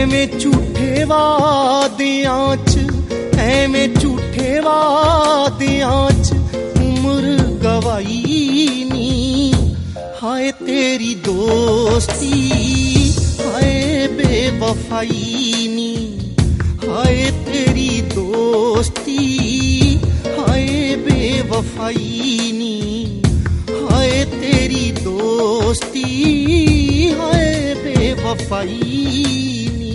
ਐਵੇਂ ਝੂਠੇ ਵਾਦਿਆਂ 'ਚ, ਐਵੇਂ ਝੂਠੇ ਵਾਦਿਆਂ 'ਚ ਉਮਰ ਗਵਾਈ ਨੀ। ਹਾਏ ਤੇਰੀ ਦੋਸਤੀ, ਹਾਏ ਬੇਵਫਾਈ ਨੀ। ਹਾਏ ਤੇਰੀ ਦੋਸਤੀ, ਹਾਏ ਬੇਵਫਾਈ ਨੀ। ਹਾਏ ਤੇਰੀ ਦੋਸਤੀ, ਹਾਏ ਬੇਵਫਾਈ ਨੀ।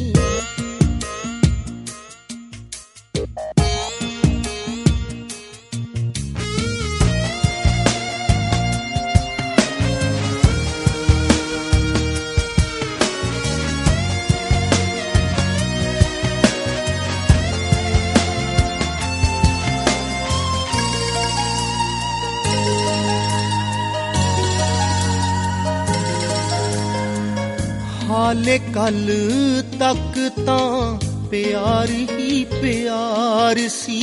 ਹਾਲੇ ਕੱਲ ਤੱਕ ਤਾਂ ਪਿਆਰ ਹੀ ਪਿਆਰ ਸੀ।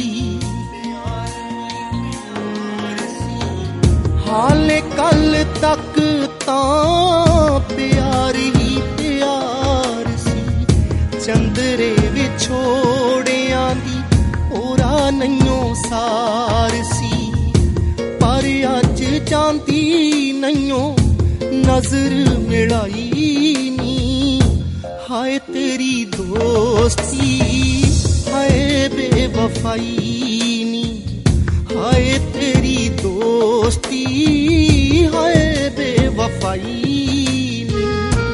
ਹਾਲੇ ਕੱਲ ਤੱਕ ਤਾਂ ਪਿਆਰ ਹੀ ਪਿਆਰ ਸੀ। ਚੰਦਰੇ ਵਿਛੋੜਿਆਂ ਦੀ ਹੋਰਾ ਨਹੀਂਓ ਸਾਰ ਸੀ। ਪਰ ਅੱਜ ਜਾਂਦੀ ਨਹੀਂਓ ਨਜ਼ਰ ਮਿਲਾਈ ਨੀ। ਹਾਏ ਤੇਰੀ ਦੋਸਤੀ, ਹਾਏ ਬੇਵਫਾਈ ਨੀ। ਹਾਏ ਤੇਰੀ ਦੋਸਤੀ, ਹਾਏ ਬੇਵਫਾਈ ਨੀ।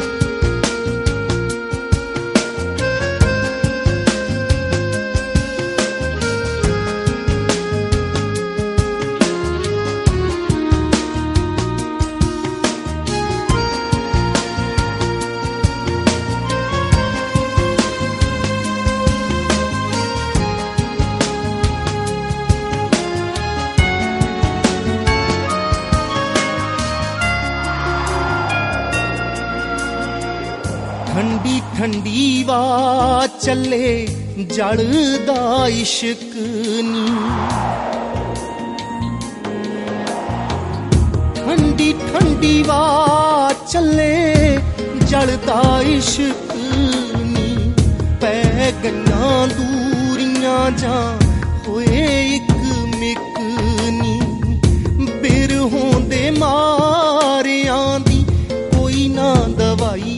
ਠੰਡੀ ਠੰਡੀ ਵਾ ਚੱਲੇ ਜਲਦਾ ਇਸ਼ਕ ਨੀ। ਠੰਡੀ ਠੰਡੀ ਵਾ ਚੱਲੇ ਜਲਦਾ ਇਸ਼ਕ ਨੀ। ਪੈ ਗਈਆਂ ਦੂਰੀਆਂ ਜਾਂ ਹੋਏ ਇੱਕ ਮਿਕ ਨੀ। ਬਿਰਹੋਂ ਦੇ ਮਾਰਿਆਂ ਦੀ ਕੋਈ ਨਾ ਦਵਾਈ।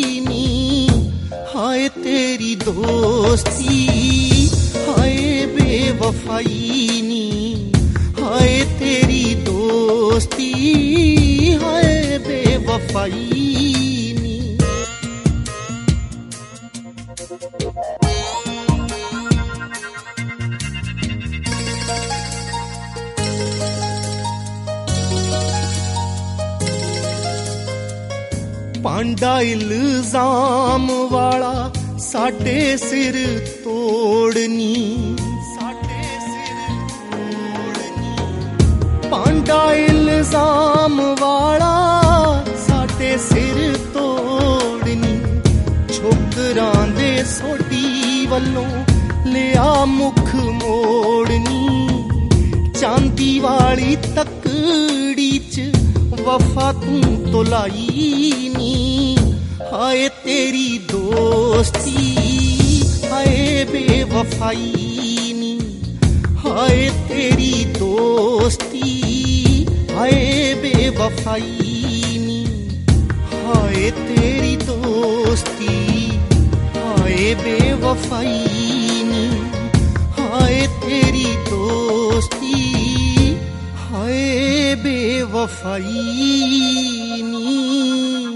ਹਾਏ ਤੇਰੀ ਦੋਸਤੀ, ਹਾਏ ਬੇਵਫਾਈ ਨੀ। ਹਾਏ ਤੇਰੀ ਦੋਸਤੀ, ਹਾਏ ਬੇਵਫਾਈ ਨੀ। ਪਾਂਡਾ ਇਲਜ਼ਾਮ ਵਾਲਾ ਸਾਡੇ ਸਿਰ ਤੋੜਨੀ। ਸਾਡੇ ਸਿਰ ਤੋੜਨੀ। ਪਾਂਡਾ ਇਲਜ਼ਾਮ ਵਾਲਾ ਸਾਡੇ ਸਿਰ ਤੋੜਨੀ। ਛੋਕਰਾਂ ਦੇ ਸੋਢੀ ਵੱਲੋਂ ਲਿਆ ਮੁਖ ਮੋੜਨੀ। ਚਾਂਦੀ ਵਾਲੀ ਤਕੜੀ 'ਚ ਵਫਾ ਤੂੰ ਤੋਲਾਈ ਨੀ। ਹਾਏ ਤੇਰੀ ਦੋਸਤੀ, ਹਾਏ ਬੇਵਫਾਈ ਨੀ। ਹਾਏ ਤੇਰੀ ਦੋਸਤੀ, ਹਾਏ ਬੇਵਫਾਈ ਨੀ। ਹਾਏ ਤੇਰੀ ਦੋਸਤੀ, ਹਾਏ ਬੇਵਫਾਈ ਨੀ। ਹਾਏ ਤੇਰੀ ਦੋਸਤੀ, ਹਾਏ ਬੇਵਫਾਈ ਨੀ।